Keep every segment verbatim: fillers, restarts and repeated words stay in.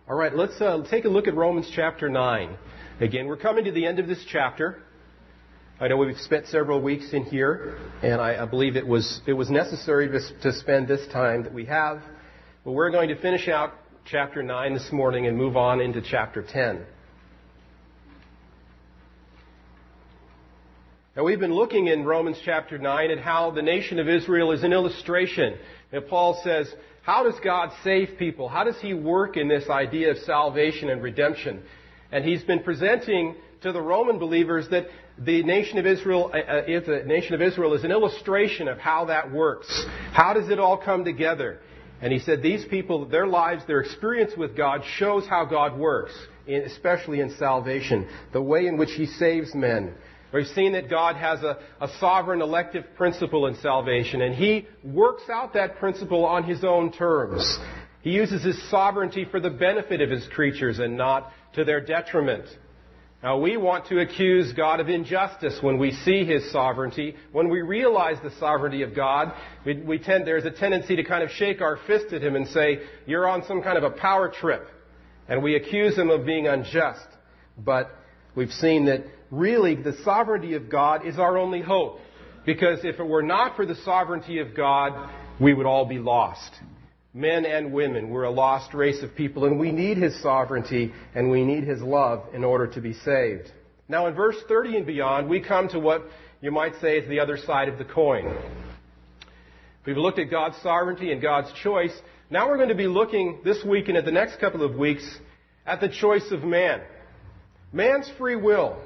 All right, let's uh, take a look at Romans chapter nine. Again, we're coming to the end of this chapter. I know we've spent several weeks in here, and I, I believe it was it was necessary to, to spend this time that we have. But we're going to finish out chapter nine this morning and move on into chapter ten. Now, we've been looking in Romans chapter nine at how the nation of Israel is an illustration. And Paul says, how does God save people? How does He work in this idea of salvation and redemption? And he's been presenting to the Roman believers that the nation of Israel, uh, is the nation of Israel is an illustration of how that works. How does it all come together? And he said these people, their lives, their experience with God shows how God works, especially in salvation, the way in which He saves men. We've seen that God has a, a sovereign elective principle in salvation, and He works out that principle on His own terms. He uses His sovereignty for the benefit of His creatures and not to their detriment. Now, we want to accuse God of injustice when we see His sovereignty. When we realize the sovereignty of God, we, we tend, there's a tendency to kind of shake our fist at Him and say, you're on some kind of a power trip. And we accuse Him of being unjust. But we've seen that really the sovereignty of God is our only hope. Because if it were not for the sovereignty of God, we would all be lost. Men and women, we're a lost race of people, and we need His sovereignty and we need His love in order to be saved. Now in verse thirty and beyond, we come to what you might say is the other side of the coin. We've looked at God's sovereignty and God's choice. Now we're going to be looking this week and at the next couple of weeks at the choice of man. Man's free will.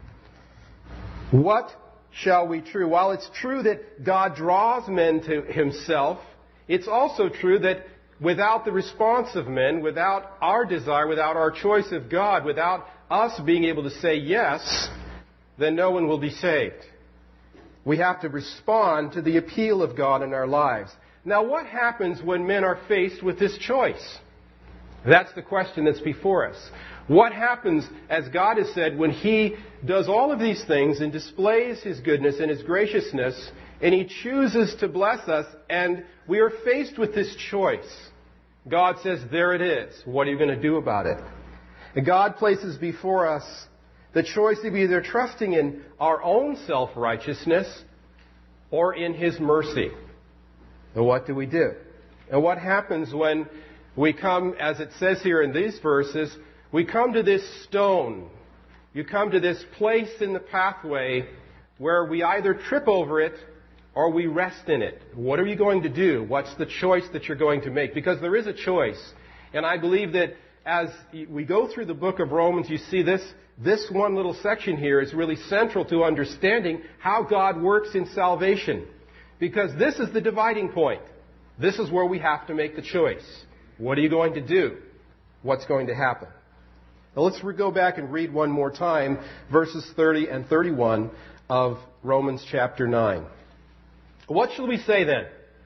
What shall we true? While it's true that God draws men to Himself, it's also true that without the response of men, without our desire, without our choice of God, without us being able to say yes, then no one will be saved. We have to respond to the appeal of God in our lives. Now, what happens when men are faced with this choice? That's the question that's before us. What happens, as God has said, when He does all of these things and displays His goodness and His graciousness, and He chooses to bless us, and we are faced with this choice? God says, there it is. What are you going to do about it? And God places before us the choice of either trusting in our own self-righteousness or in His mercy. And what do we do? And what happens when we come, as it says here in these verses, we come to this stone. You come to this place in the pathway where we either trip over it or we rest in it. What are you going to do? What's the choice that you're going to make? Because there is a choice. And I believe that as we go through the book of Romans, you see this, this one little section here is really central to understanding how God works in salvation. Because this is the dividing point. This is where we have to make the choice. What are you going to do? What's going to happen? Now let's go back and read one more time verses thirty and thirty-one of Romans chapter nine. What shall we say then?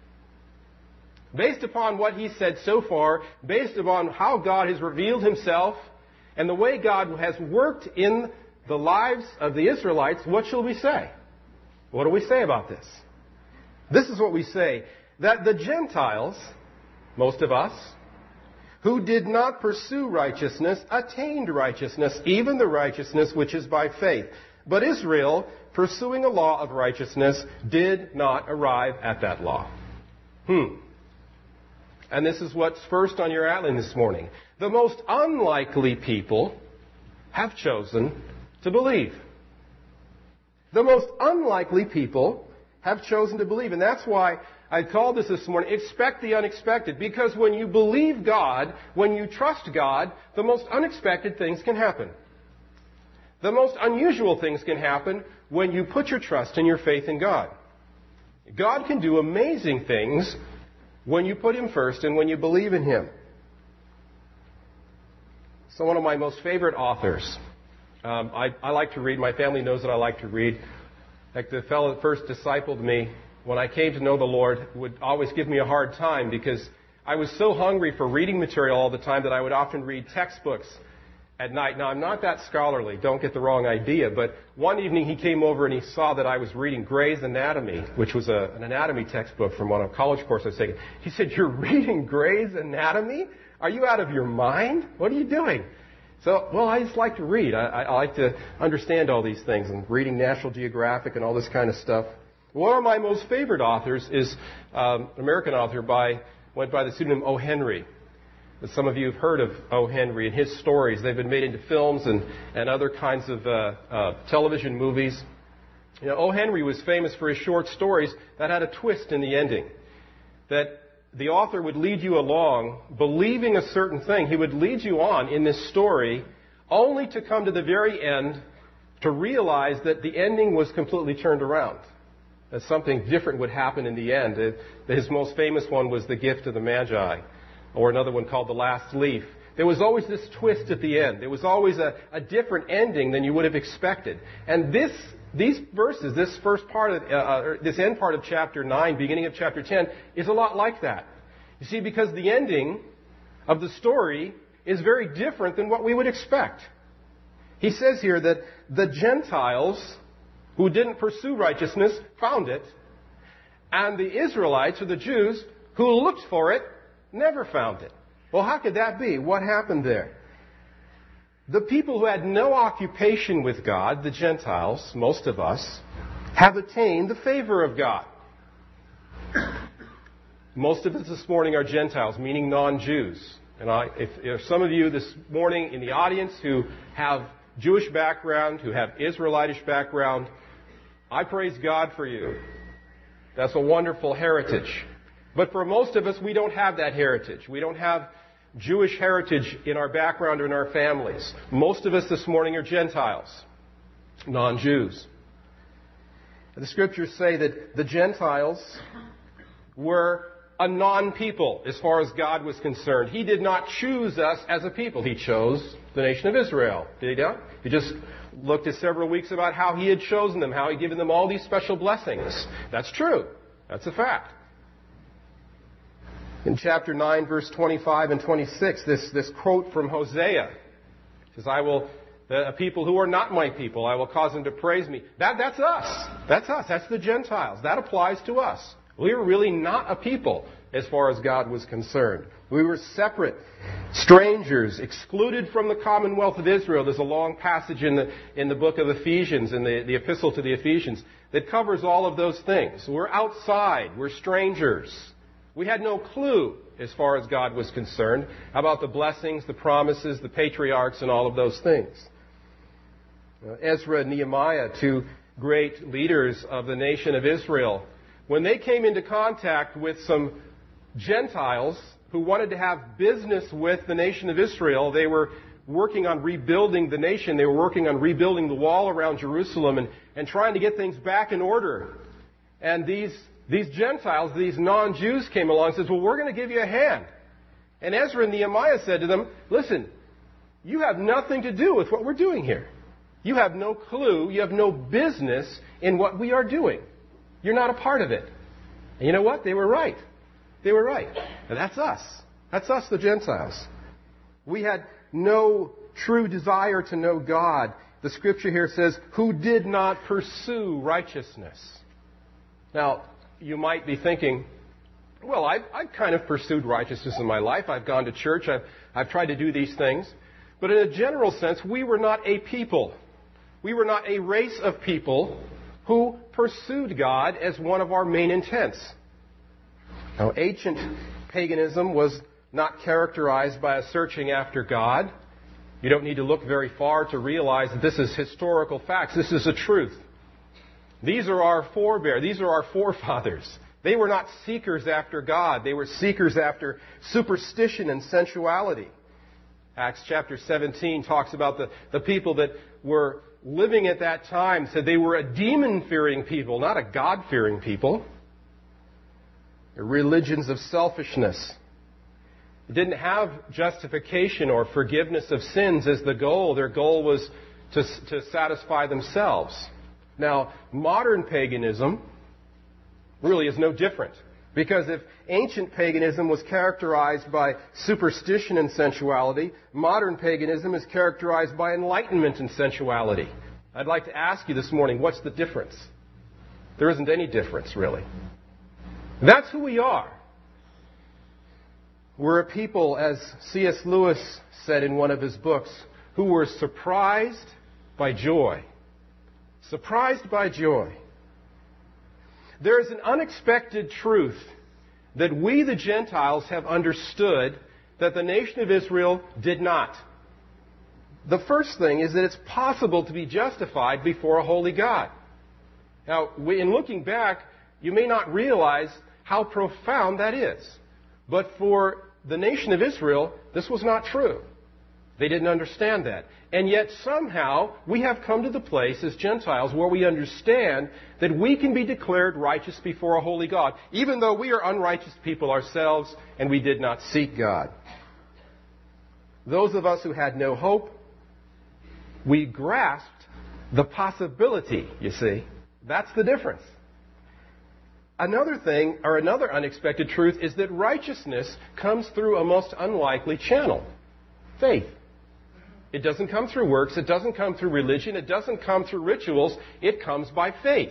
Based upon what he said so far, based upon how God has revealed Himself and the way God has worked in the lives of the Israelites, what shall we say? What do we say about this? This is what we say, that the Gentiles, most of us, who did not pursue righteousness, attained righteousness, even the righteousness which is by faith. But Israel, pursuing a law of righteousness, did not arrive at that law. Hmm. And this is what's first on your outline this morning. The most unlikely people have chosen to believe. The most unlikely people have chosen to believe. And that's why I called this this morning, expect the unexpected. Because when you believe God, when you trust God, the most unexpected things can happen. The most unusual things can happen when you put your trust and your faith in God. God can do amazing things when you put Him first and when you believe in Him. So one of my most favorite authors, um, I, I like to read. My family knows that I like to read. Like the fellow that first discipled me when I came to know the Lord would always give me a hard time because I was so hungry for reading material all the time that I would often read textbooks at night. Now, I'm not that scholarly, don't get the wrong idea, but one evening he came over and he saw that I was reading Gray's Anatomy, which was a, an anatomy textbook from one of the college course I was taking. He said, "You're reading Gray's Anatomy? Are you out of your mind? What are you doing?" So, well, I just like to read. I, I, I like to understand all these things, and reading National Geographic and all this kind of stuff. One of my most favorite authors is um, an American author by went by the pseudonym O. Henry. Some of you have heard of O. Henry and his stories. They've been made into films and, and other kinds of uh, uh, television movies. You know, O. Henry was famous for his short stories that had a twist in the ending. That the author would lead you along believing a certain thing. He would lead you on in this story only to come to the very end to realize that the ending was completely turned around. That something different would happen in the end. His most famous one was The Gift of the Magi, or another one called The Last Leaf. There was always this twist at the end. There was always a, a different ending than you would have expected. And this, these verses, this first part of, uh, this end part of chapter nine, beginning of chapter ten, is a lot like that. You see, because the ending of the story is very different than what we would expect. He says here that the Gentiles who didn't pursue righteousness found it, and the Israelites, or the Jews, who looked for it, never found it. Well, how could that be? What happened there? The people who had no occupation with God, the Gentiles, most of us, have attained the favor of God. Most of us this morning are Gentiles, meaning non-Jews. And I, if, if some of you this morning in the audience who have Jewish background, who have Israelitish background, I praise God for you. That's a wonderful heritage. But for most of us, we don't have that heritage. We don't have Jewish heritage in our background or in our families. Most of us this morning are Gentiles, non-Jews. The Scriptures say that the Gentiles were a non-people as far as God was concerned. He did not choose us as a people. He chose the nation of Israel. Did he not? He just looked at several weeks about how He had chosen them, how He had given them all these special blessings. That's true. That's a fact. In chapter nine, verse twenty-five and twenty-six, this, this quote from Hosea says, I will, the people who are not my people, I will cause them to praise me. That, that's us. That's us. That's the Gentiles. That applies to us. We were really not a people as far as God was concerned. We were separate, strangers, excluded from the commonwealth of Israel. There's a long passage in the, in the book of Ephesians, in the, the epistle to the Ephesians, that covers all of those things. We're outside. We're strangers. We had no clue, as far as God was concerned, about the blessings, the promises, the patriarchs, and all of those things. Uh, Ezra and Nehemiah, two great leaders of the nation of Israel, when they came into contact with some Gentiles who wanted to have business with the nation of Israel, they were working on rebuilding the nation. They were working on rebuilding the wall around Jerusalem and, and trying to get things back in order. And these These Gentiles, these non-Jews came along and said, well, we're going to give you a hand. And Ezra and Nehemiah said to them, listen, you have nothing to do with what we're doing here. You have no clue, you have no business in what we are doing. You're not a part of it. And you know what? They were right. They were right. And that's us. That's us, the Gentiles. We had no true desire to know God. The Scripture here says, who did not pursue righteousness. Now, you might be thinking, well, I've, I've kind of pursued righteousness in my life. I've gone to church. I've, I've tried to do these things. But in a general sense, we were not a people. We were not a race of people who pursued God as one of our main intents. Now, ancient paganism was not characterized by a searching after God. You don't need to look very far to realize that this is historical facts. This is a truth. These are our forebears. These are our forefathers. They were not seekers after God. They were seekers after superstition and sensuality. Acts chapter seventeen talks about the, the people that were living at that time, said they were a demon-fearing people, not a God-fearing people. They're religions of selfishness. They didn't have justification or forgiveness of sins as the goal. Their goal was to, to satisfy themselves. Now, modern paganism really is no different. Because if ancient paganism was characterized by superstition and sensuality, modern paganism is characterized by enlightenment and sensuality. I'd like to ask you this morning, what's the difference? There isn't any difference, really. That's who we are. We're a people, as C S Lewis said in one of his books, who were surprised by joy. Surprised by joy. There is an unexpected truth that we, the Gentiles, have understood that the nation of Israel did not. The first thing is that it's possible to be justified before a holy God. Now, in looking back, you may not realize how profound that is. But for the nation of Israel, this was not true. They didn't understand that. And yet somehow we have come to the place as Gentiles where we understand that we can be declared righteous before a holy God, even though we are unrighteous people ourselves and we did not seek God. Those of us who had no hope, we grasped the possibility, you see. That's the difference. Another thing, or another unexpected truth, is that righteousness comes through a most unlikely channel. Faith. It doesn't come through works. It doesn't come through religion. It doesn't come through rituals. It comes by faith.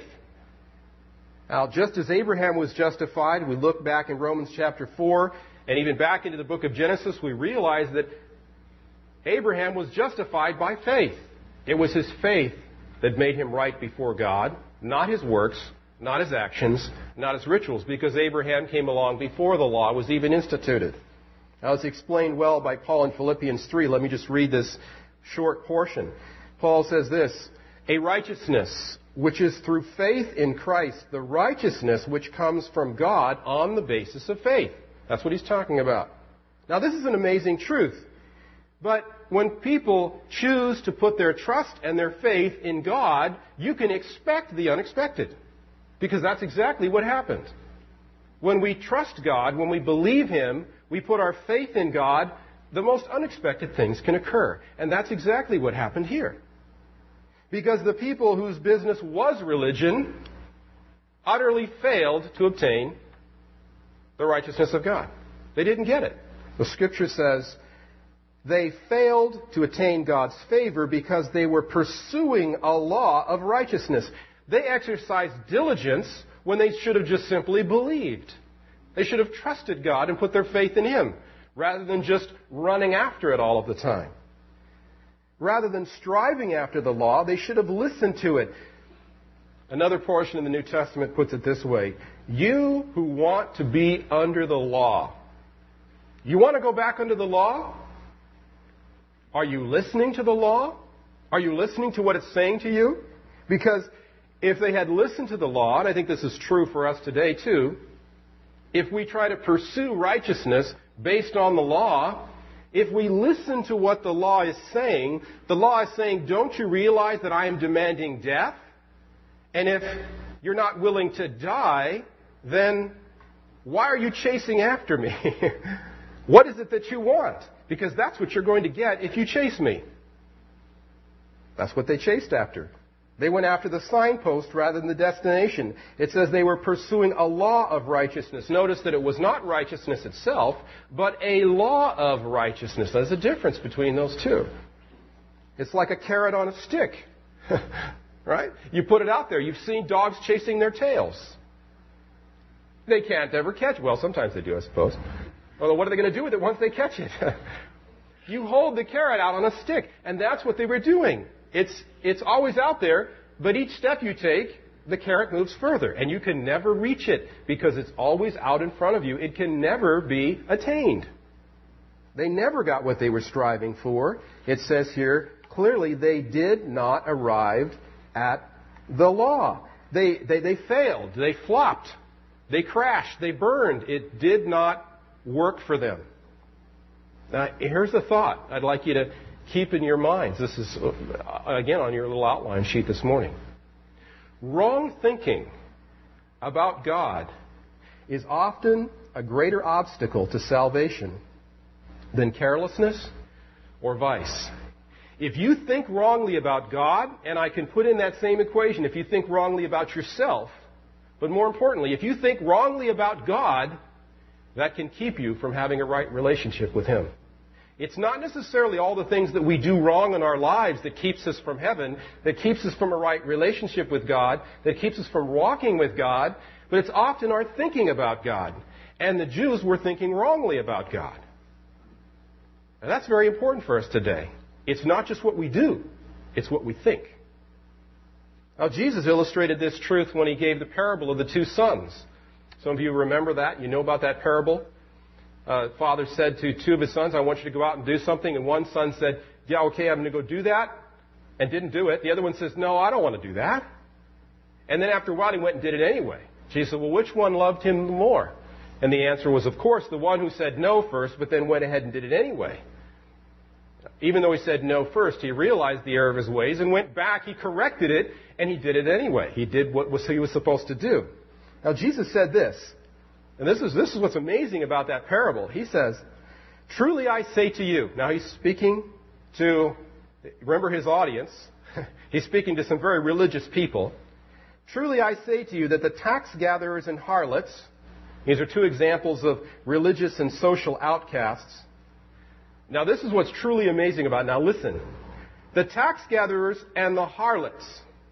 Now, just as Abraham was justified, we look back in Romans chapter four, and even back into the book of Genesis, we realize that Abraham was justified by faith. It was his faith that made him right before God, not his works, not his actions, not his rituals, because Abraham came along before the law was even instituted. Now, it's explained well by Paul in Philippians three. Let me just read this short portion. Paul says this, "A righteousness which is through faith in Christ, the righteousness which comes from God on the basis of faith." That's what he's talking about. Now, this is an amazing truth. But when people choose to put their trust and their faith in God, you can expect the unexpected. Because that's exactly what happened. When we trust God, when we believe Him, we put our faith in God, the most unexpected things can occur. And that's exactly what happened here. Because the people whose business was religion utterly failed to obtain the righteousness of God. They didn't get it. The Scripture says they failed to attain God's favor because they were pursuing a law of righteousness. They exercised diligence when they should have just simply believed. They should have trusted God and put their faith in Him, rather than just running after it all of the time. Rather than striving after the law, they should have listened to it. Another portion in the New Testament puts it this way: you who want to be under the law, you want to go back under the law? Are you listening to the law? Are you listening to what it's saying to you? Because if they had listened to the law, and I think this is true for us today too, if we try to pursue righteousness based on the law, if we listen to what the law is saying, the law is saying, don't you realize that I am demanding death? And if you're not willing to die, then why are you chasing after me? What is it that you want? Because that's what you're going to get if you chase me. That's what they chased after. They went after the signpost rather than the destination. It says they were pursuing a law of righteousness. Notice that it was not righteousness itself, but a law of righteousness. There's a difference between those two. It's like a carrot on a stick. Right? You put it out there. You've seen dogs chasing their tails. They can't ever catch. Well, sometimes they do, I suppose. Well, what are they going to do with it once they catch it? You hold the carrot out on a stick. And that's what they were doing. It's, it's always out there, but each step you take, the carrot moves further. And you can never reach it because it's always out in front of you. It can never be attained. They never got what they were striving for. It says here, clearly they did not arrive at the law. They, they, they failed. They flopped. They crashed. They burned. It did not work for them. Now, here's the thought I'd like you to keep in your minds. This is, again, on your little outline sheet this morning. Wrong thinking about God is often a greater obstacle to salvation than carelessness or vice. If you think wrongly about God, and I can put in that same equation, if you think wrongly about yourself, But more importantly, if you think wrongly about God, that can keep you from having a right relationship with Him. It's not necessarily all the things that we do wrong in our lives that keeps us from heaven, that keeps us from a right relationship with God, that keeps us from walking with God, but it's often our thinking about God. And the Jews were thinking wrongly about God. Now that's very important for us today. It's not just what we do, it's what we think. Now Jesus illustrated this truth when He gave the parable of the two sons. Some of you remember that. You know about that parable. Uh, father said to two of his sons, I want you to go out and do something. And one son said, yeah, okay, I'm going to go do that. And didn't do it. The other one says, no, I don't want to do that. And then after a while, he went and did it anyway. Jesus said, well, which one loved him more? And the answer was, of course, the one who said no first, but then went ahead and did it anyway. Even though he said no first, he realized the error of his ways and went back. He corrected it, and he did it anyway. He did what was, he was supposed to do. Now, Jesus said this. And this is, this is what's amazing about that parable. He says, truly I say to you. Now he's speaking to, remember his audience. He's speaking to some very religious people. Truly I say to you that the tax gatherers and harlots, these are two examples of religious and social outcasts. Now this is what's truly amazing about it. Now listen. The tax gatherers and the harlots,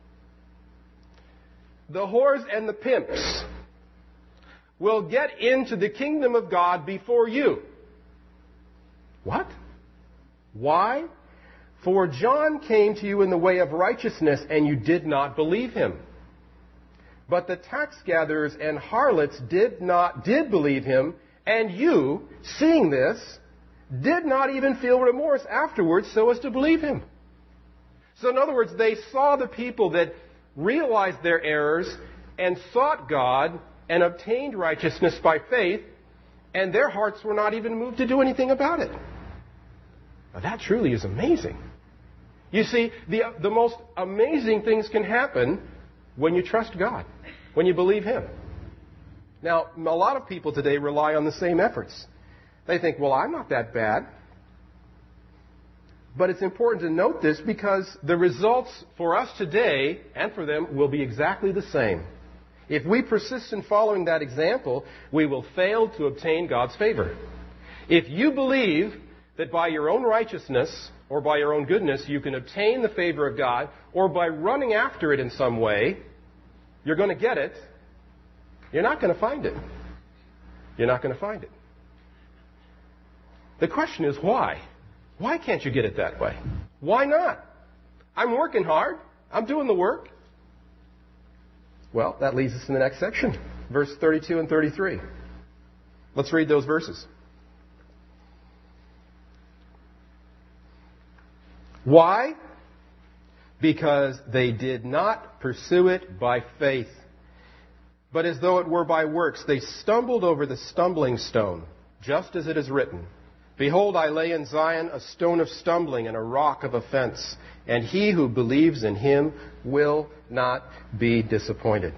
the whores and the pimps, will get into the kingdom of God before you. What? Why? For John came to you in the way of righteousness, and you did not believe him. But the tax gatherers and harlots did not did believe him, and you, seeing this, did not even feel remorse afterwards so as to believe him. So in other words, they saw the people that realized their errors and sought God and obtained righteousness by faith, and their hearts were not even moved to do anything about it. Now that truly is amazing. You see, the, the most amazing things can happen when you trust God, when you believe Him. Now, a lot of people today rely on the same efforts. They think, well, I'm not that bad. But it's important to note this because the results for us today and for them will be exactly the same. If we persist in following that example, we will fail to obtain God's favor. If you believe that by your own righteousness or by your own goodness you can obtain the favor of God, or by running after it in some way, you're going to get it, you're not going to find it. You're not going to find it. The question is why? Why can't you get it that way? Why not? I'm working hard. I'm doing the work. Well, that leads us to the next section, verse thirty-two and thirty-three. Let's read those verses. Why? Because they did not pursue it by faith, but as though it were by works. They stumbled over the stumbling stone, just as it is written, behold, I lay in Zion a stone of stumbling and a rock of offense, and he who believes in him will not be disappointed.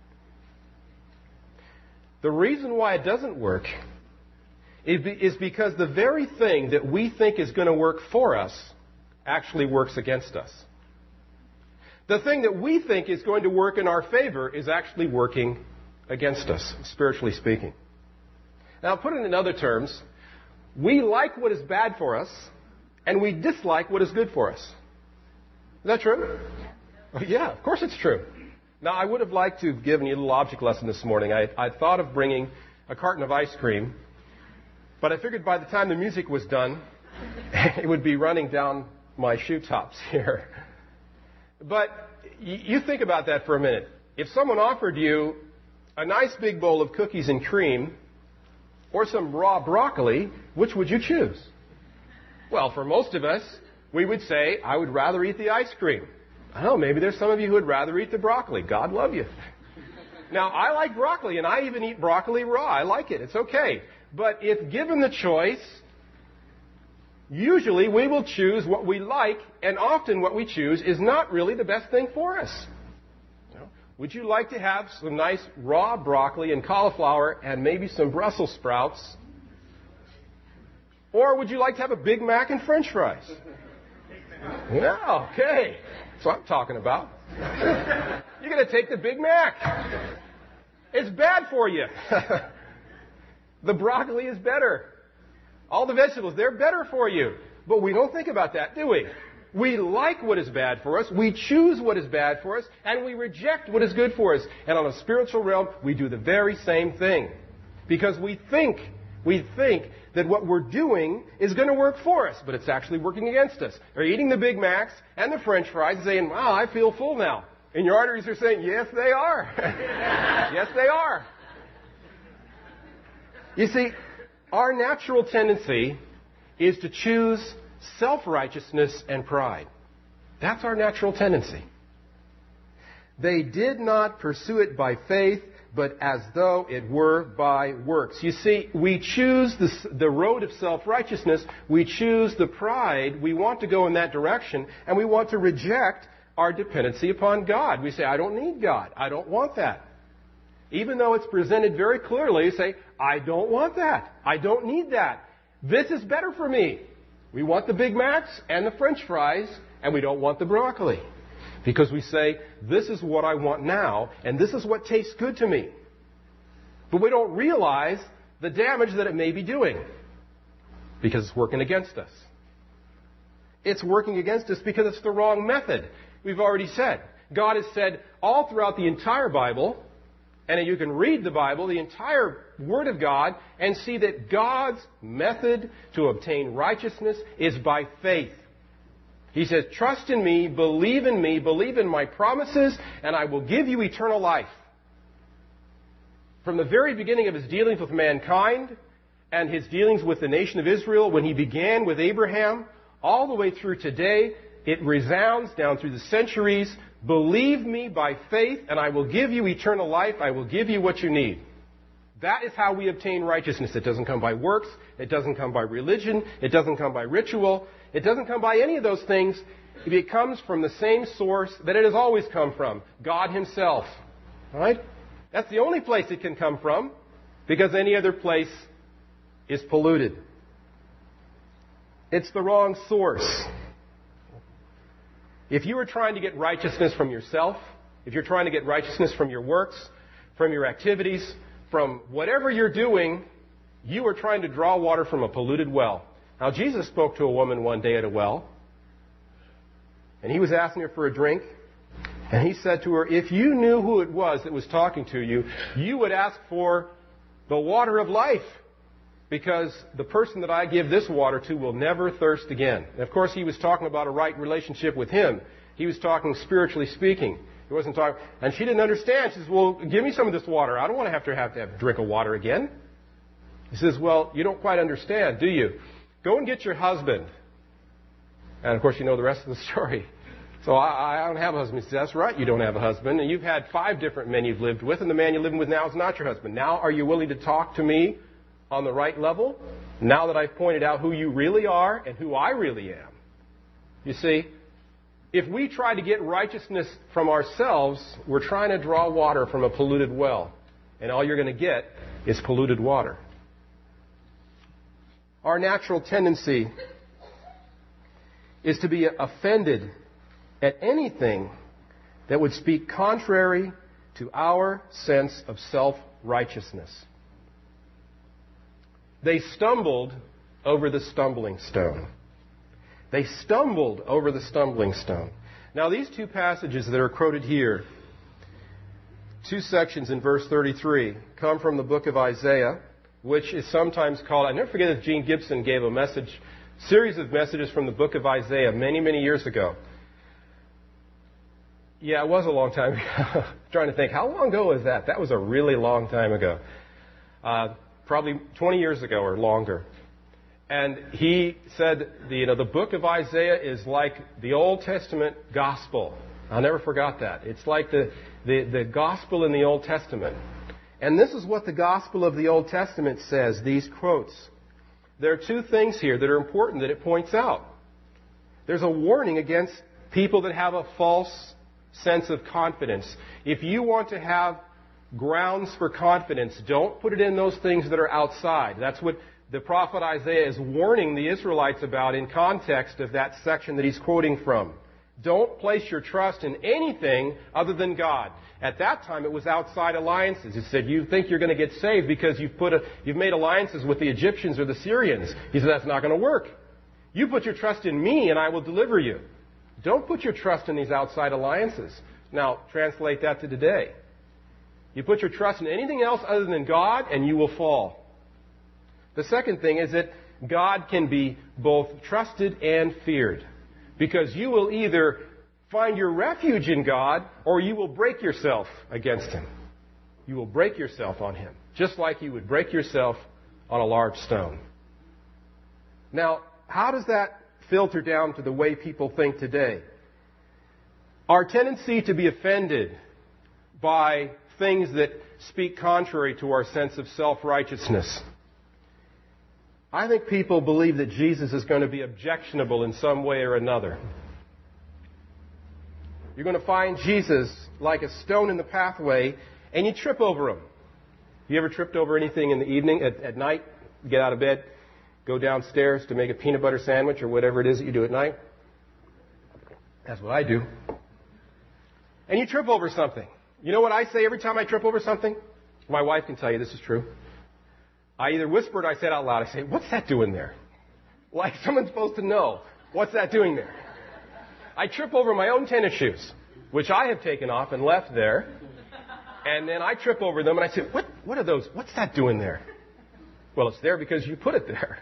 The reason why it doesn't work is because the very thing that we think is going to work for us actually works against us. The thing that we think is going to work in our favor is actually working against us, spiritually speaking. Now, put it in other terms, we like what is bad for us, and we dislike what is good for us. Is that true? Oh, yeah, of course it's true. Now, I would have liked to have given you a little object lesson this morning. I, I thought of bringing a carton of ice cream, but I figured by the time the music was done, it would be running down my shoe tops here. But you think about that for a minute. If someone offered you a nice big bowl of cookies and cream or some raw broccoli, which would you choose? Well, for most of us, we would say, I would rather eat the ice cream. I don't know, maybe there's some of you who would rather eat the broccoli. God love you. Now, I like broccoli, and I even eat broccoli raw. I like it. It's okay. But if given the choice, usually we will choose what we like, and often what we choose is not really the best thing for us. You know, would you like to have some nice raw broccoli and cauliflower and maybe some Brussels sprouts? Or would you like to have a Big Mac and French fries? Yeah, okay. That's what I'm talking about. You're going to take the Big Mac. It's bad for you. The broccoli is better. All the vegetables, they're better for you. But we don't think about that, do we? We like what is bad for us. We choose what is bad for us. And we reject what is good for us. And on a spiritual realm, we do the very same thing. Because we think, we think that what we're doing is going to work for us. But it's actually working against us. They're eating the Big Macs and the French fries and saying, wow, I feel full now. And your arteries are saying, yes, they are. Yes, they are. You see, our natural tendency is to choose self-righteousness and pride. That's our natural tendency. They did not pursue it by faith, but as though it were by works. You see, we choose the, the road of self-righteousness. We choose the pride. We want to go in that direction, and we want to reject our dependency upon God. We say, I don't need God. I don't want that. Even though it's presented very clearly, say, I don't want that. I don't need that. This is better for me. We want the Big Macs and the French fries, and we don't want the broccoli. Because we say, this is what I want now, and this is what tastes good to me. But we don't realize the damage that it may be doing. Because it's working against us. It's working against us because it's the wrong method. We've already said. God has said all throughout the entire Bible, and you can read the Bible, the entire Word of God, and see that God's method to obtain righteousness is by faith. He says, trust in me, believe in me, believe in my promises, and I will give you eternal life. From the very beginning of his dealings with mankind and his dealings with the nation of Israel, when he began with Abraham, all the way through today, it resounds down through the centuries. Believe me by faith, and I will give you eternal life. I will give you what you need. That is how we obtain righteousness. It doesn't come by works. It doesn't come by religion. It doesn't come by ritual. It doesn't come by any of those things. It comes from the same source that it has always come from, God Himself. All right? That's the only place it can come from, because any other place is polluted. It's the wrong source. If you are trying to get righteousness from yourself, if you're trying to get righteousness from your works, from your activities, from whatever you're doing, you are trying to draw water from a polluted well. Now, Jesus spoke to a woman one day at a well, and he was asking her for a drink, and he said to her, if you knew who it was that was talking to you, you would ask for the water of life, because the person that I give this water to will never thirst again. And of course, he was talking about a right relationship with him. He was talking spiritually speaking. He wasn't talking, and she didn't understand. She says, well, give me some of this water. I don't want to have to have to have a drink of water again. He says, well, you don't quite understand, do you? Go and get your husband. And of course, you know the rest of the story. So I, I don't have a husband. He says, that's right, you don't have a husband. And you've had five different men you've lived with, and the man you're living with now is not your husband. Now are you willing to talk to me on the right level? Now that I've pointed out who you really are and who I really am. You see, if we try to get righteousness from ourselves, we're trying to draw water from a polluted well. And all you're going to get is polluted water. Our natural tendency is to be offended at anything that would speak contrary to our sense of self-righteousness. They stumbled over the stumbling stone. They stumbled over the stumbling stone. Now, these two passages that are quoted here, two sections in verse thirty-three, come from the book of Isaiah, which is sometimes called, I never forget that Gene Gibson gave a message, series of messages from the book of Isaiah many, many years ago. Yeah, it was a long time ago. I'm trying to think, how long ago was that? That was a really long time ago. Uh, probably twenty years ago or longer. And he said, the, you know, the book of Isaiah is like the Old Testament gospel. I never forgot that. It's like the, the, the gospel in the Old Testament. And this is what the gospel of the Old Testament says, these quotes. There are two things here that are important that it points out. There's a warning against people that have a false sense of confidence. If you want to have grounds for confidence, don't put it in those things that are outside. That's what the prophet Isaiah is warning the Israelites about in context of that section that he's quoting from. Don't place your trust in anything other than God. At that time, it was outside alliances. He said, you think you're going to get saved because you've, put a, you've made alliances with the Egyptians or the Syrians. He said, that's not going to work. You put your trust in me and I will deliver you. Don't put your trust in these outside alliances. Now, translate that to today. You put your trust in anything else other than God and you will fall. The second thing is that God can be both trusted and feared. Because you will either find your refuge in God or you will break yourself against Him. You will break yourself on Him. Just like you would break yourself on a large stone. Now, how does that filter down to the way people think today? Our tendency to be offended by things that speak contrary to our sense of self-righteousness. I think people believe that Jesus is going to be objectionable in some way or another. You're going to find Jesus like a stone in the pathway, and you trip over him. You ever tripped over anything in the evening, at, at night? Get out of bed, go downstairs to make a peanut butter sandwich or whatever it is that you do at night? That's what I do. And you trip over something. You know what I say every time I trip over something? My wife can tell you this is true. I either whispered or I said out loud, I say, what's that doing there? Like someone's supposed to know. What's that doing there? I trip over my own tennis shoes, which I have taken off and left there. And then I trip over them and I say, what, what are those? What's that doing there? Well, it's there because you put it there.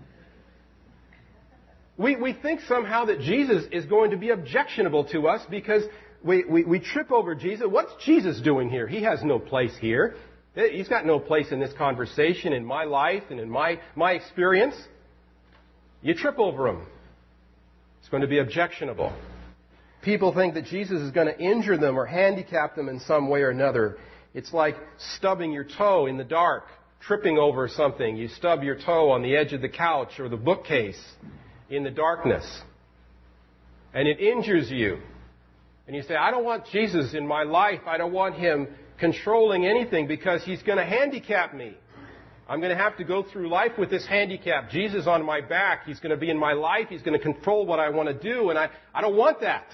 We, we think somehow that Jesus is going to be objectionable to us because we, we, we trip over Jesus. What's Jesus doing here? He has no place here. He's got no place in this conversation, in my life, and in my, my experience. You trip over him. It's going to be objectionable. People think that Jesus is going to injure them or handicap them in some way or another. It's like stubbing your toe in the dark, tripping over something. You stub your toe on the edge of the couch or the bookcase in the darkness. And it injures you. And you say, I don't want Jesus in my life. I don't want Him controlling anything because He's going to handicap me. I'm going to have to go through life with this handicap. Jesus on my back. He's going to be in my life. He's going to control what I want to do. And I, I don't want that.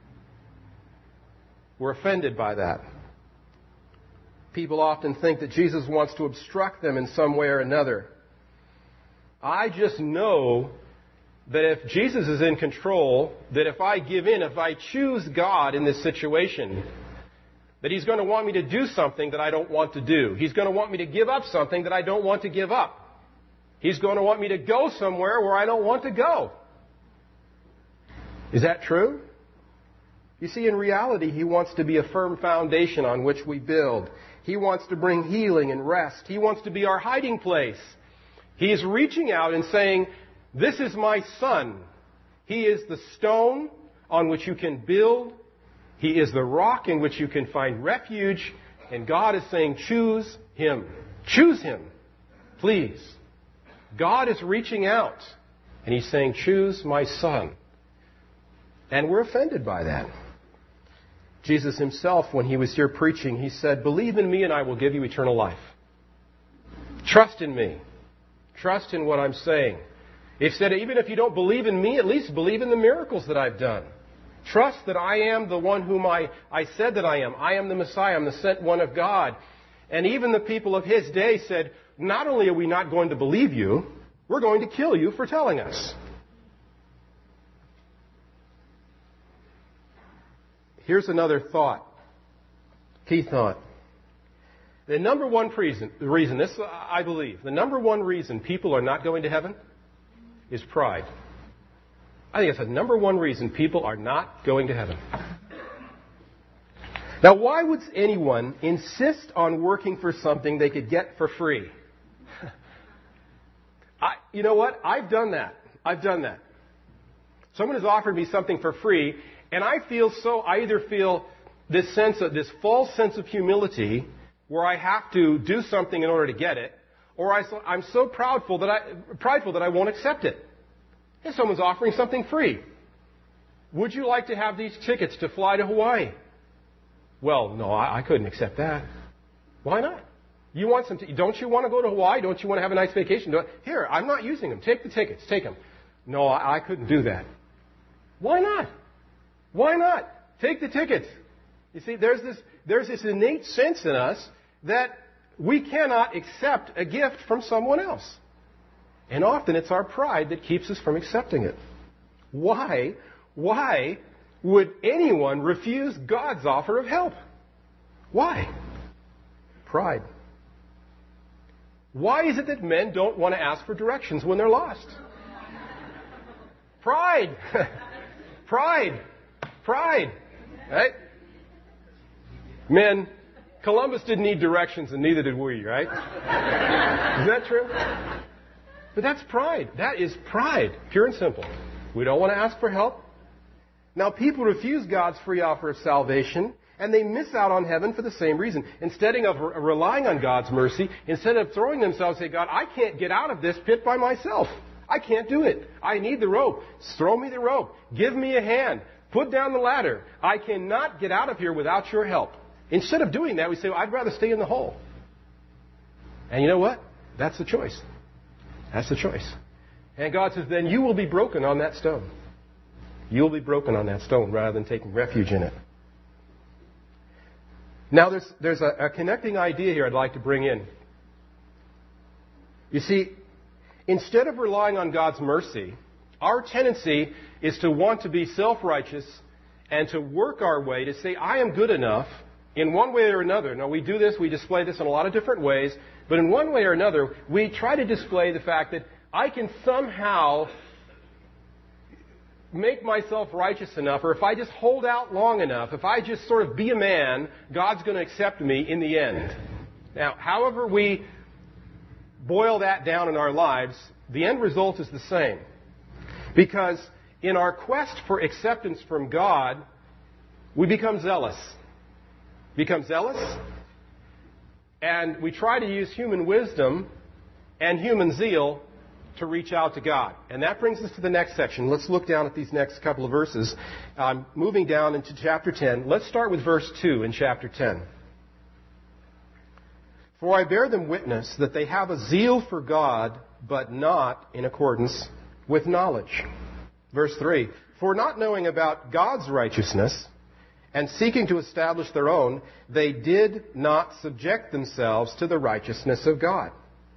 We're offended by that. People often think that Jesus wants to obstruct them in some way or another. I just know that if Jesus is in control, that if I give in, if I choose God in this situation, that He's going to want me to do something that I don't want to do. He's going to want me to give up something that I don't want to give up. He's going to want me to go somewhere where I don't want to go. Is that true? You see, in reality, He wants to be a firm foundation on which we build. He wants to bring healing and rest. He wants to be our hiding place. He is reaching out and saying, this is my Son. He is the stone on which you can build. He is the rock in which you can find refuge. And God is saying, choose Him. Choose Him. Please. God is reaching out. And He's saying, choose my Son. And we're offended by that. Jesus Himself, when He was here preaching, He said, believe in me and I will give you eternal life. Trust in me. Trust in what I'm saying. He said, even if you don't believe in me, at least believe in the miracles that I've done. Trust that I am the one whom I, I said that I am. I am the Messiah. I'm the sent one of God. And even the people of His day said, not only are we not going to believe you, we're going to kill you for telling us. Here's another thought. Key thought. The number one reason, the reason, this I believe, the number one reason people are not going to heaven is pride. I think it's the number one reason people are not going to heaven. Now, why would anyone insist on working for something they could get for free? I, you know what? I've done that. I've done that. Someone has offered me something for free, and I feel so, I either feel this sense of, this false sense of humility where I have to do something in order to get it, or I, I'm so proudful that I, prideful that I won't accept it. If someone's offering something free, would you like to have these tickets to fly to Hawaii? Well, no, I, I couldn't accept that. Why not? You want some? T- don't you want to go to Hawaii? Don't you want to have a nice vacation? Here, I'm not using them. Take the tickets. Take them. No, I, I couldn't do that. Why not? Why not? Take the tickets. You see, there's this, there's this innate sense in us that we cannot accept a gift from someone else. And often it's our pride that keeps us from accepting it. Why? Why would anyone refuse God's offer of help? Why? Pride. Why is it that men don't want to ask for directions when they're lost? Pride. Pride. Pride. Right? Men, Columbus didn't need directions and neither did we, right? Isn't that true? But that's pride. That is pride, pure and simple. We don't want to ask for help. Now, people refuse God's free offer of salvation, and they miss out on heaven for the same reason. Instead of relying on God's mercy, instead of throwing themselves and say, God, I can't get out of this pit by myself. I can't do it. I need the rope. Throw me the rope. Give me a hand. Put down the ladder. I cannot get out of here without your help. Instead of doing that, we say, well, I'd rather stay in the hole. And you know what? That's the choice. That's the choice. And God says, then you will be broken on that stone. You'll be broken on that stone rather than taking refuge in it. Now, there's, there's a, a connecting idea here I'd like to bring in. You see, instead of relying on God's mercy, our tendency is to want to be self-righteous and to work our way to say, I am good enough in one way or another. Now, we do this, we display this in a lot of different ways, but in one way or another, we try to display the fact that I can somehow make myself righteous enough, or if I just hold out long enough, if I just sort of be a man, God's going to accept me in the end. Now, however we boil that down in our lives, the end result is the same. Because in our quest for acceptance from God, we become zealous. Become zealous, and we try to use human wisdom and human zeal to reach out to God. And that brings us to the next section. Let's look down at these next couple of verses. Um, moving down into chapter ten. Let's start with verse two in chapter ten. For I bear them witness that they have a zeal for God, but not in accordance with knowledge. Verse three. For not knowing about God's righteousness and seeking to establish their own, they did not subject themselves to the righteousness of God.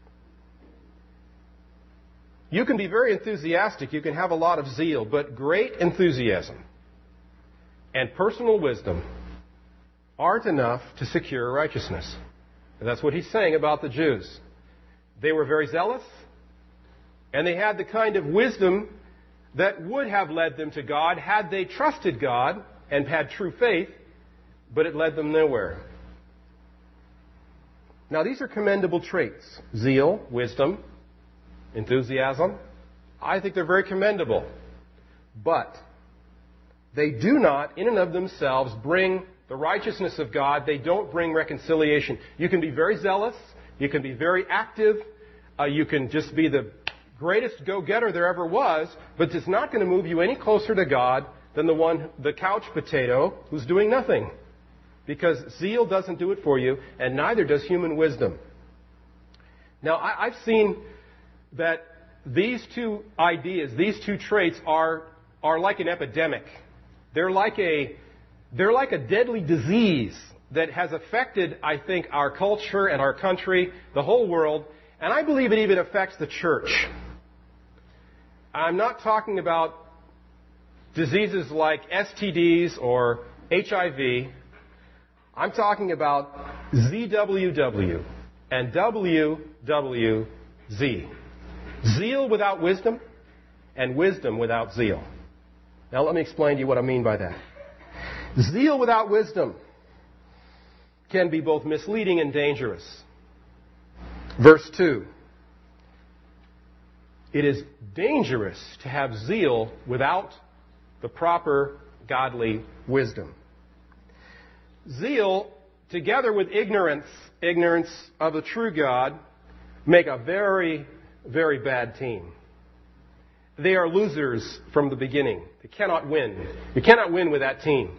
You can be very enthusiastic, you can have a lot of zeal, but great enthusiasm and personal wisdom aren't enough to secure righteousness. And that's what he's saying about the Jews. They were very zealous, and they had the kind of wisdom that would have led them to God had they trusted God and had true faith, but it led them nowhere. Now, these are commendable traits. Zeal, wisdom, enthusiasm. I think they're very commendable. But they do not, in and of themselves, bring the righteousness of God. They don't bring reconciliation. You can be very zealous. You can be very active. Uh, you can just be the greatest go-getter there ever was, but it's not going to move you any closer to God than the one, the couch potato, who's doing nothing. Because zeal doesn't do it for you, and neither does human wisdom. Now, I, I've seen that these two ideas, these two traits are, are like an epidemic. They're like a, they're like a deadly disease that has affected, I think, our culture and our country, the whole world, and I believe it even affects the church. I'm not talking about diseases like S T Ds or H I V. I'm talking about Z W W and W W Z. Zeal without wisdom and wisdom without zeal. Now let me explain to you what I mean by that. Zeal without wisdom can be both misleading and dangerous. Verse two. It is dangerous to have zeal without the proper godly wisdom. Zeal, together with ignorance, ignorance of the true God, make a very, very bad team. They are losers from the beginning. They cannot win. You cannot win with that team.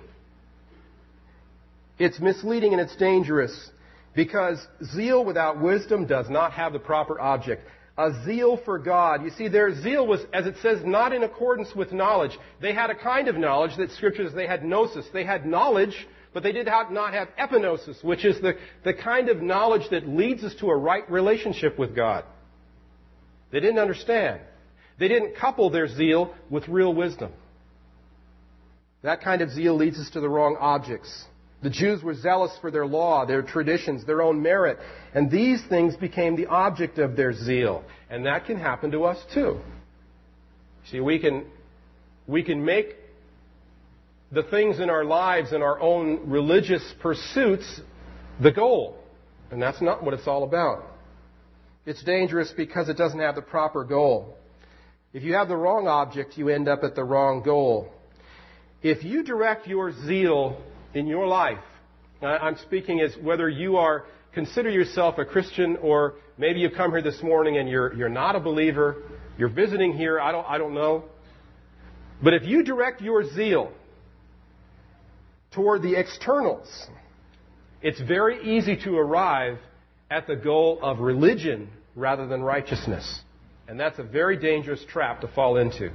It's misleading and it's dangerous because zeal without wisdom does not have the proper object. a zeal for God. You see, their zeal was, as it says, not in accordance with knowledge. They had a kind of knowledge that Scripture says they had gnosis. They had knowledge, but they did not have epignosis, which is the, the kind of knowledge that leads us to a right relationship with God. They didn't understand. They didn't couple their zeal with real wisdom. That kind of zeal leads us to the wrong objects. The Jews were zealous for their law, their traditions, their own merit. And these things became the object of their zeal. And that can happen to us too. See, we can, we can make the things in our lives and our own religious pursuits the goal. And that's not what it's all about. It's dangerous because it doesn't have the proper goal. If you have the wrong object, you end up at the wrong goal. If you direct your zeal in your life, I'm speaking as whether you are, consider yourself a Christian, or maybe you've come here this morning and you're, you're not a believer, you're visiting here, I don't, I don't know. But if you direct your zeal toward the externals, it's very easy to arrive at the goal of religion rather than righteousness. And that's a very dangerous trap to fall into.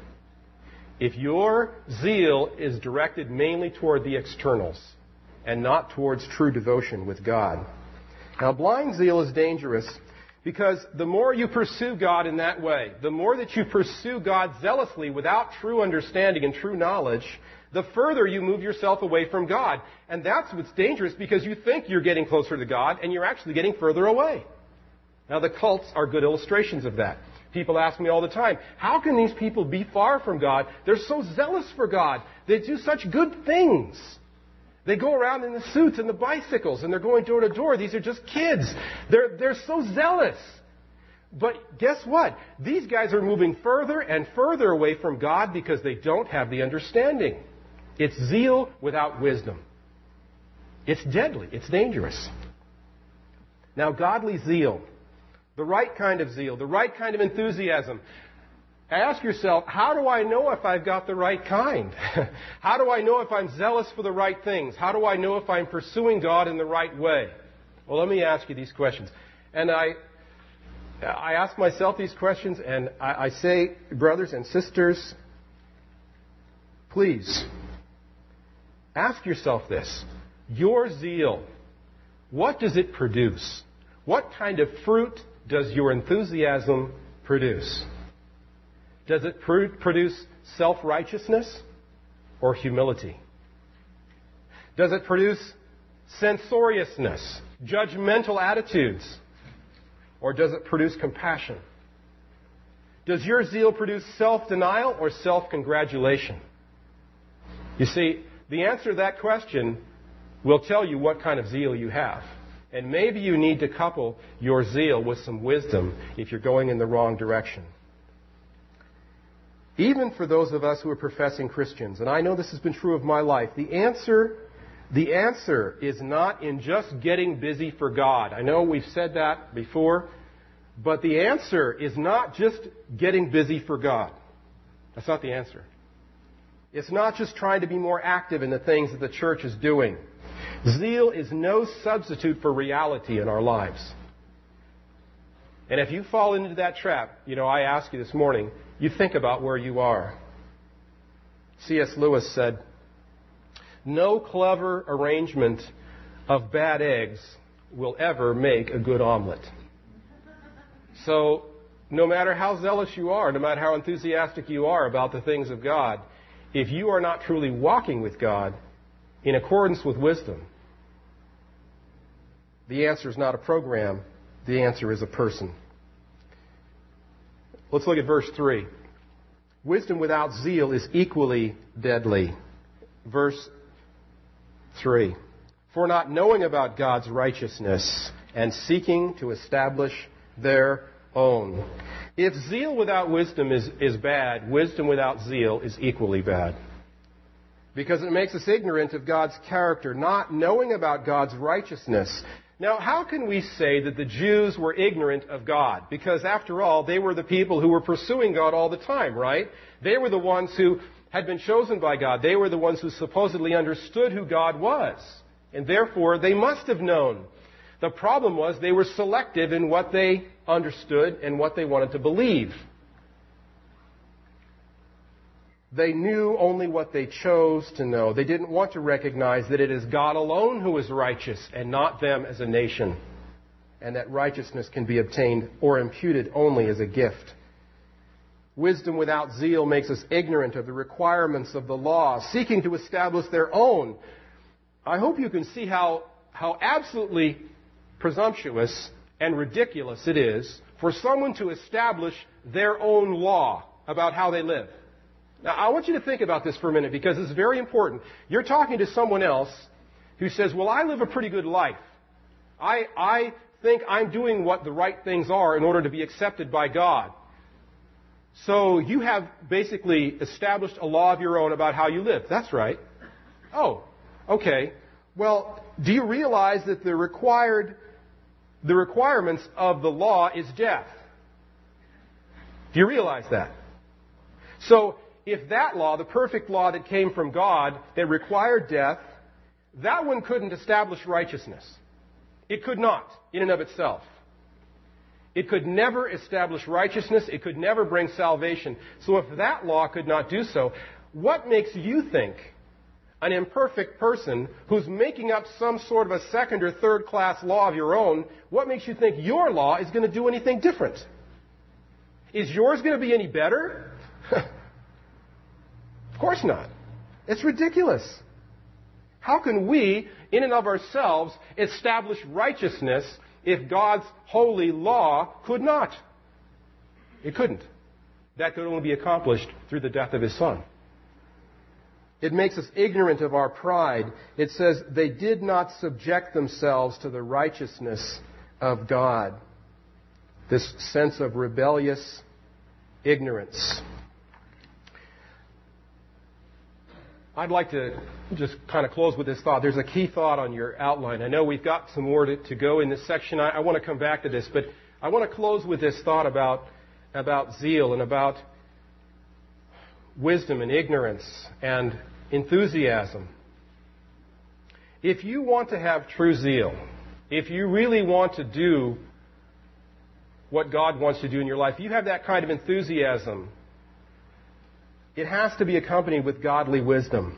If your zeal is directed mainly toward the externals and not towards true devotion with God. Now, blind zeal is dangerous because the more you pursue God in that way, the more that you pursue God zealously without true understanding and true knowledge, the further you move yourself away from God. And that's what's dangerous, because you think you're getting closer to God and you're actually getting further away. Now, the cults are good illustrations of that. People ask me all the time, how can these people be far from God? They're so zealous for God. They do such good things. They go around in the suits and the bicycles, and they're going door to door. These are just kids. They're, they're so zealous. But guess what? These guys are moving further and further away from God because they don't have the understanding. It's zeal without wisdom. It's deadly. It's dangerous. Now, godly zeal, the right kind of zeal, the right kind of enthusiasm. Ask yourself, how do I know if I've got the right kind? How do I know if I'm zealous for the right things? How do I know if I'm pursuing God in the right way? Well, let me ask you these questions. And I I ask myself these questions, and I, I say, brothers and sisters, please, ask yourself this. Your zeal, what does it produce? What kind of fruit does your enthusiasm produce? Does it pr- produce self-righteousness or humility? Does it produce censoriousness, judgmental attitudes? Or does it produce compassion? Does your zeal produce self-denial or self-congratulation? You see, the answer to that question will tell you what kind of zeal you have. And maybe you need to couple your zeal with some wisdom if you're going in the wrong direction. Even for those of us who are professing Christians, and I know this has been true of my life, the answer, the answer is not in just getting busy for God. I know we've said that before, but the answer is not just getting busy for God. That's not the answer. It's not just trying to be more active in the things that the church is doing. Zeal is no substitute for reality in our lives. And if you fall into that trap, you know, I ask you this morning, you think about where you are. C S Lewis said, no clever arrangement of bad eggs will ever make a good omelet. So, no matter how zealous you are, no matter how enthusiastic you are about the things of God, if you are not truly walking with God in accordance with wisdom, the answer is not a program. The answer is a person. Let's look at verse three. Wisdom without zeal is equally deadly. Verse three. For not knowing about God's righteousness and seeking to establish their own. If zeal without wisdom is, is bad, wisdom without zeal is equally bad. Because it makes us ignorant of God's character, not knowing about God's righteousness. Now, how can we say that the Jews were ignorant of God? Because, after all, they were the people who were pursuing God all the time, right? They were the ones who had been chosen by God. They were the ones who supposedly understood who God was. And therefore, they must have known The problem was they were selective in what they understood and what they wanted to believe. They knew only what they chose to know. They didn't want to recognize that it is God alone who is righteous and not them as a nation, and that righteousness can be obtained or imputed only as a gift. Wisdom without zeal makes us ignorant of the requirements of the law, seeking to establish their own. I hope you can see how, how absolutely presumptuous and ridiculous it is for someone to establish their own law about how they live. Now, I want you to think about this for a minute because it's very important. You're talking to someone else who says, well, I live a pretty good life. I, I think I'm doing what the right things are in order to be accepted by God. So you have basically established a law of your own about how you live. That's right. Oh, okay. Well, do you realize that the required, the requirements of the law is death? Do you realize that? So, if that law, the perfect law that came from God, that required death, that one couldn't establish righteousness. It could not, in and of itself. It could never establish righteousness. It could never bring salvation. So if that law could not do so, what makes you think an imperfect person who's making up some sort of a second or third class law of your own, what makes you think your law is going to do anything different? Is yours going to be any better? Of course not. It's ridiculous. How can we, in and of ourselves, establish righteousness if God's holy law could not? It couldn't. That could only be accomplished through the death of His Son. It makes us ignorant of our pride. It says they did not subject themselves to the righteousness of God. This sense of rebellious ignorance. I'd like to just kind of close with this thought. There's a key thought on your outline. I know we've got some more to, to go in this section. I, I want to come back to this, but I want to close with this thought about, about zeal and about wisdom and ignorance and enthusiasm. If you want to have true zeal, if you really want to do what God wants to do in your life, if you have that kind of enthusiasm, it has to be accompanied with godly wisdom.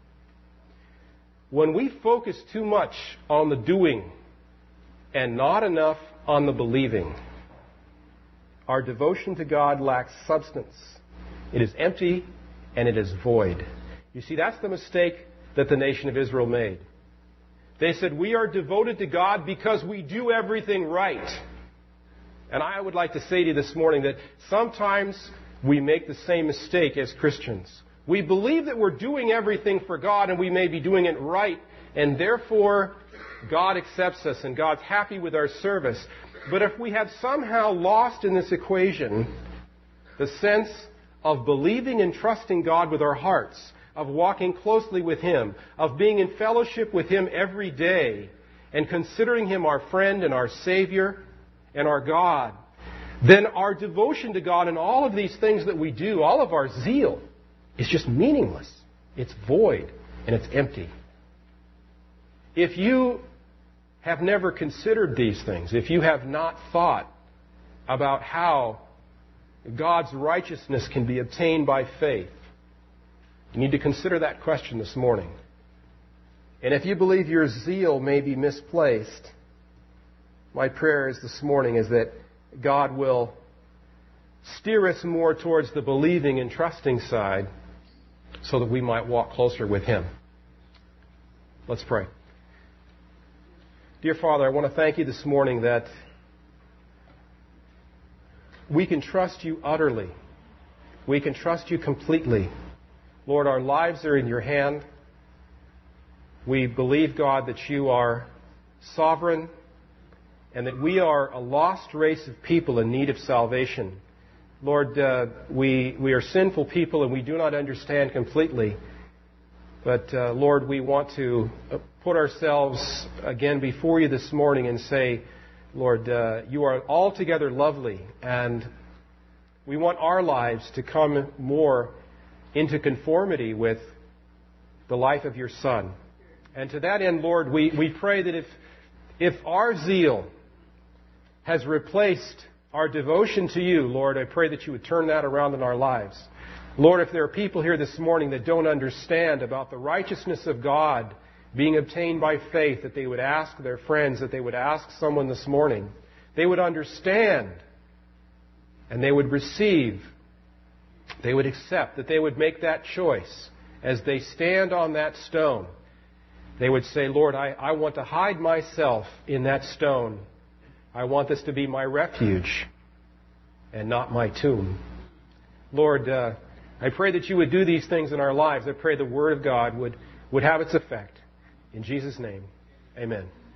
When we focus too much on the doing and not enough on the believing, our devotion to God lacks substance. It is empty and it is void. You see, that's the mistake that the nation of Israel made. They said, we are devoted to God because we do everything right. And I would like to say to you this morning that sometimes we make the same mistake as Christians. We believe that we're doing everything for God and we may be doing it right, and therefore God accepts us and God's happy with our service. But if we have somehow lost in this equation the sense of believing and trusting God with our hearts, of walking closely with Him, of being in fellowship with Him every day, and considering Him our friend and our Savior and our God, then our devotion to God and all of these things that we do, all of our zeal, is just meaningless. It's void and it's empty. If you have never considered these things, if you have not thought about how God's righteousness can be obtained by faith, you need to consider that question this morning. And if you believe your zeal may be misplaced, my prayer is this morning is that God will steer us more towards the believing and trusting side so that we might walk closer with Him. Let's pray. Dear Father, I want to thank You this morning that we can trust You utterly. We can trust You completely. Lord, our lives are in Your hand. We believe, God, that You are sovereign and that we are a lost race of people in need of salvation. Lord, uh, we, we are sinful people and we do not understand completely. But, uh, Lord, we want to put ourselves again before You this morning and say, Lord, uh, You are altogether lovely, and we want our lives to come more into conformity with the life of Your Son. And to that end, Lord, we, we pray that if If our zeal has replaced our devotion to you, Lord, I pray that you would turn that around in our lives. Lord, if there are people here this morning that don't understand about the righteousness of God being obtained by faith, that they would ask their friends, that they would ask someone this morning, they would understand and they would receive, they would accept, that they would make that choice as they stand on that stone. They would say, Lord, I, I want to hide myself in that stone. I want this to be my refuge and not my tomb. Lord, uh, I pray that you would do these things in our lives. I pray the Word of God would, would have its effect. In Jesus' name, amen.